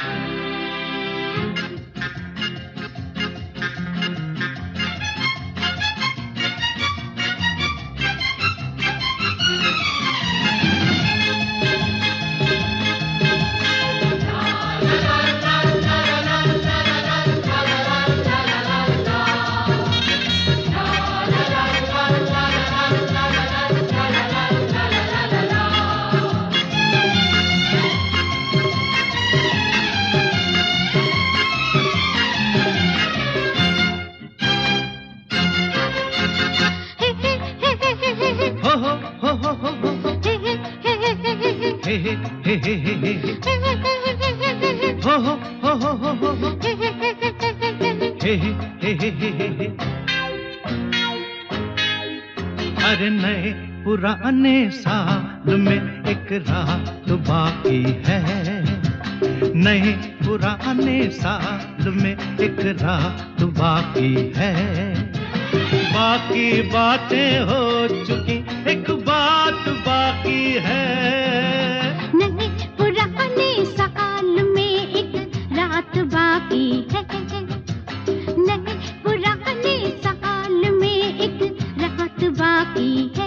अरे नए पुराने साल में एक रात बाकी है, नए पुराने साल में एक रात बाकी है। बाकी बातें हो चुकी, एक बात बाकी है। नए पुराने साल में एक रात बाकी है, नए पुराने साल में एक रात बाकी है।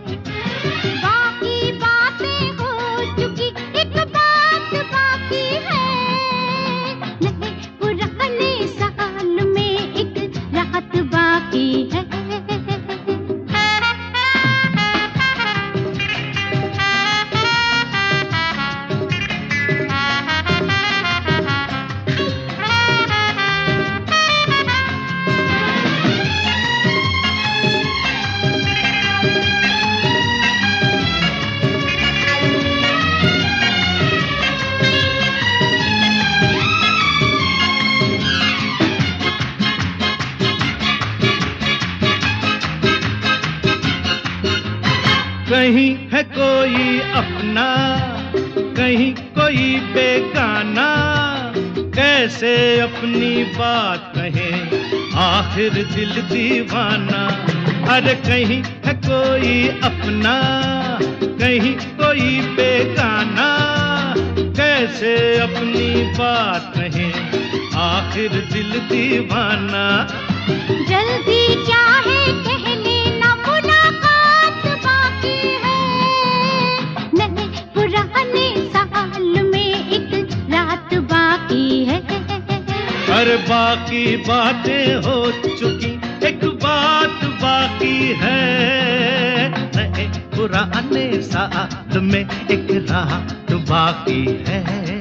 बाकी बातें हो चुकी, एक बात बाकी है। नए पुराने साल में एक रात बाकी है। कहीं है कोई अपना, कहीं कोई बेगाना, कैसे अपनी बात कहे आखिर दिल दीवाना। अरे कहीं है कोई अपना, कहीं कोई बेगाना, कैसे अपनी बात कहे आखिर दिल दीवाना। जल्दी क्या है कह लेना, मुलाकात बाकी है। नए पुराने साल में एक रात बाकी है। अरे बाकी बातें हो चुकी, एक बात बाकी है। नए पुराने साल में एक रात बाकी है।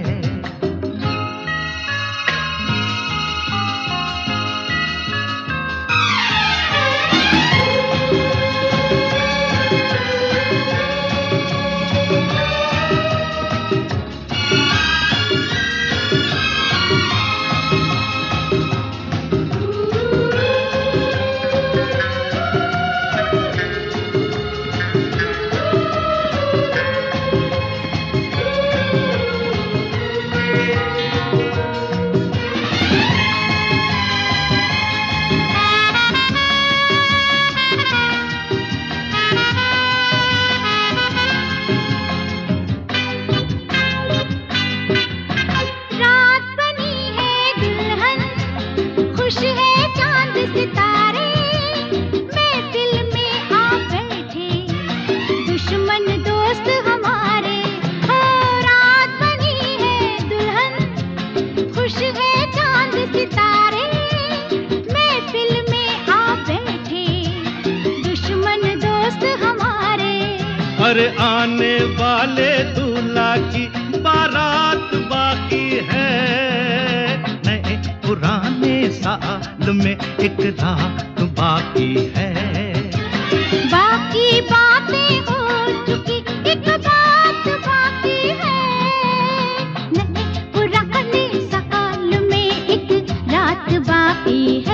अरे आने वाले दूल्हा की बारात बाकी है। नए पुराने साल में एक रात बाकी है। बाकी बातें हो चुकी, एक बात बाकी है। नए पुराने साल में एक रात बाकी है।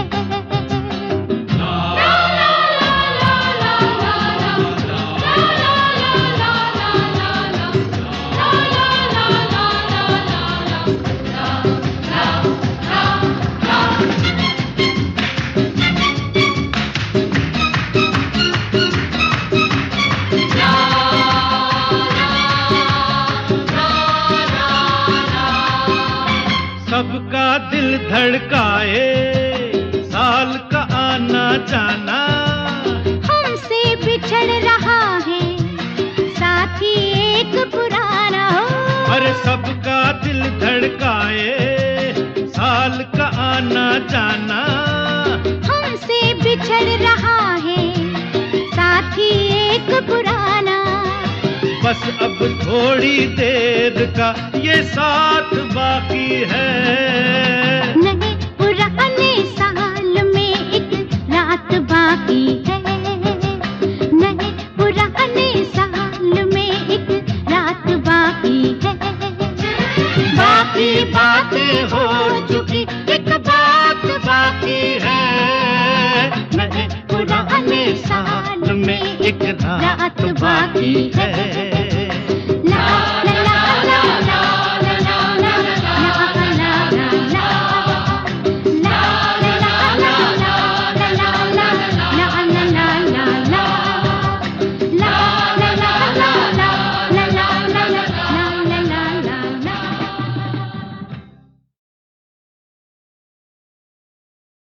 दिल धड़काए, साल का आना जाना। हमसे बिछड़ रहा है साथी एक पुराना। अरे सबका दिल धड़काए, साल का आना जाना। हमसे बिछड़ रहा है साथी एक पुराना। बस अब थोड़ी देर का ये साथ बाकी है। नहीं पुराने साल में एक रात बाकी है। नहीं पुराने साल में एक रात बाकी है। बाकी बातें हो चुकी, एक बात बाकी है। नहीं पुराने साल में एक रात बाकी है।